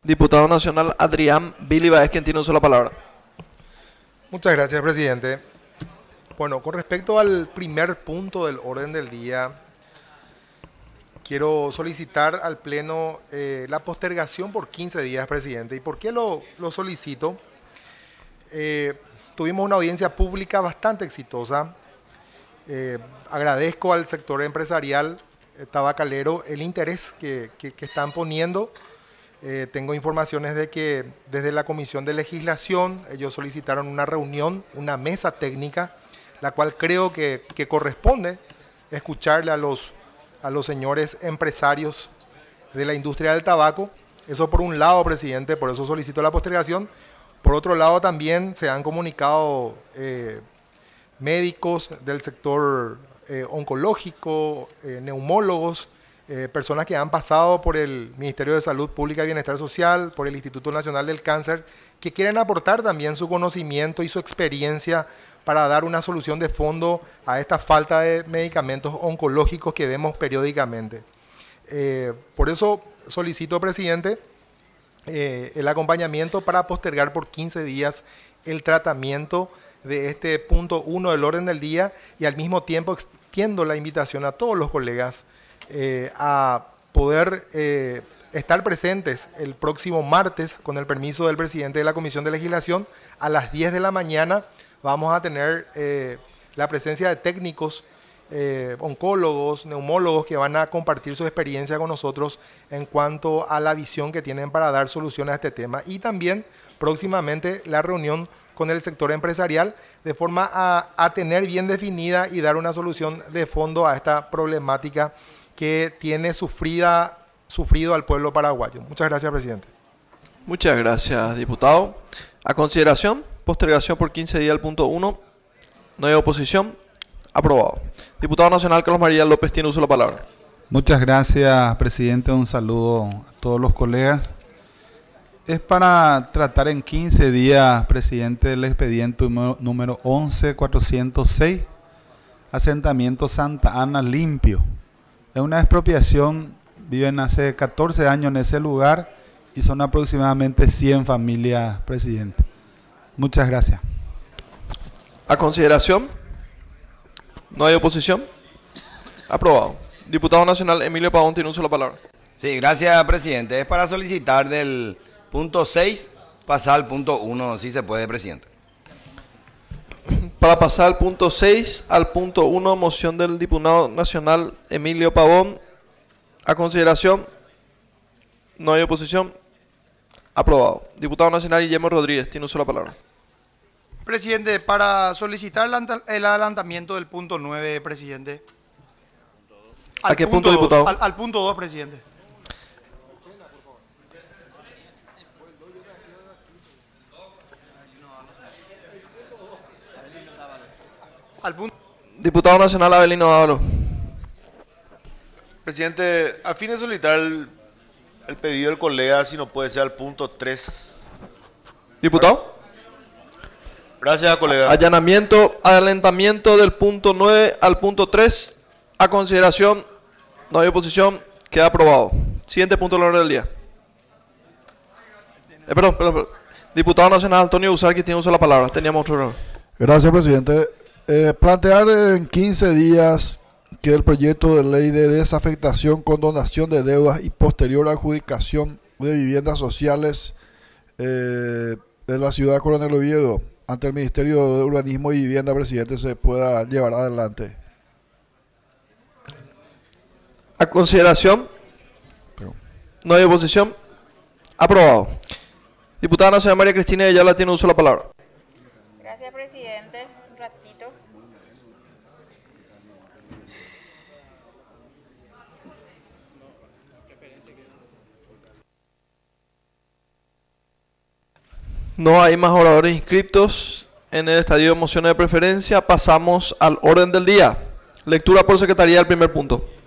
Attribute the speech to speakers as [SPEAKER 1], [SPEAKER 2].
[SPEAKER 1] Diputado nacional Adrián Billy Báez, quien tiene uso de la palabra.
[SPEAKER 2] Muchas gracias, presidente. Bueno, con respecto al primer punto del orden del día, quiero solicitar al Pleno la postergación por 15 días, presidente. ¿Y por qué lo solicito? Tuvimos una audiencia pública bastante exitosa. Agradezco al sector empresarial tabacalero el interés que están poniendo. Tengo informaciones de que desde la Comisión de Legislación ellos solicitaron una reunión, una mesa técnica, la cual creo que corresponde escucharle a los señores empresarios de la industria del tabaco. Eso por un lado, presidente, por eso solicito la postergación. Por otro lado, también se han comunicado médicos del sector oncológico, neumólogos, personas que han pasado por el Ministerio de Salud Pública y Bienestar Social, por el Instituto Nacional del Cáncer, que quieren aportar también su conocimiento y su experiencia para dar una solución de fondo a esta falta de medicamentos oncológicos que vemos periódicamente. Por eso solicito, presidente, el acompañamiento para postergar por 15 días el tratamiento de este punto 1 del orden del día, y al mismo tiempo extiendo la invitación a todos los colegas a poder estar presentes el próximo martes, con el permiso del presidente de la Comisión de Legislación, a las 10 de la mañana. Vamos a tener la presencia de técnicos, oncólogos, neumólogos, que van a compartir su experiencia con nosotros en cuanto a la visión que tienen para dar soluciones a este tema. Y también próximamente la reunión con el sector empresarial, de forma a tener bien definida y dar una solución de fondo a esta problemática que tiene sufrido al pueblo paraguayo. Muchas gracias, presidente.
[SPEAKER 1] Muchas gracias, diputado. A consideración, postergación por 15 días al punto 1. No hay oposición. Aprobado. Diputado nacional Carlos María López tiene uso de la palabra.
[SPEAKER 3] Muchas gracias, presidente. Un saludo a todos los colegas. Es para tratar en 15 días, presidente, el expediente número 11406, asentamiento Santa Ana Limpio. Es una expropiación, viven hace 14 años en ese lugar y son aproximadamente 100 familias, presidente. Muchas gracias.
[SPEAKER 1] A consideración, no hay oposición. Aprobado. Diputado nacional Emilio Pavón tiene uso de la palabra.
[SPEAKER 4] Sí, gracias, presidente. Es para solicitar del punto 6 pasar al punto 1, si se puede, presidente.
[SPEAKER 1] Para pasar al punto 6 al punto 1, moción del diputado nacional Emilio Pavón. A consideración, no hay oposición. Aprobado. Diputado nacional Guillermo Rodríguez tiene uso de la palabra.
[SPEAKER 5] Presidente, para solicitar el adelantamiento del punto 9, presidente.
[SPEAKER 1] ¿A qué punto, diputado?
[SPEAKER 5] Al punto 2, presidente.
[SPEAKER 1] Diputado nacional Abelino Ávalo.
[SPEAKER 6] Presidente, a fin de solicitar el pedido del colega, si no puede ser al punto 3.
[SPEAKER 1] Diputado.
[SPEAKER 6] Gracias, colega.
[SPEAKER 1] Allanamiento, adelantamiento del punto 9 al punto 3. A consideración, no hay oposición, queda aprobado. Siguiente punto del orden del día. Perdón. Diputado nacional Antonio Usarqui tiene uso de la palabra. Teníamos otro error.
[SPEAKER 7] Gracias, presidente. Plantear en 15 días que el proyecto de ley de desafectación, condonación de deudas y posterior adjudicación de viviendas sociales de la ciudad de Coronel Oviedo ante el Ministerio de Urbanismo y Vivienda, presidente, se pueda llevar adelante.
[SPEAKER 1] A consideración, no hay oposición. Aprobado. Diputada nacional María Cristina Ayala tiene uso de la palabra.
[SPEAKER 8] Gracias, presidente. Un ratito.
[SPEAKER 1] No hay más oradores inscritos en el estadio de mociones de preferencia. Pasamos al orden del día. Lectura por secretaría del primer punto.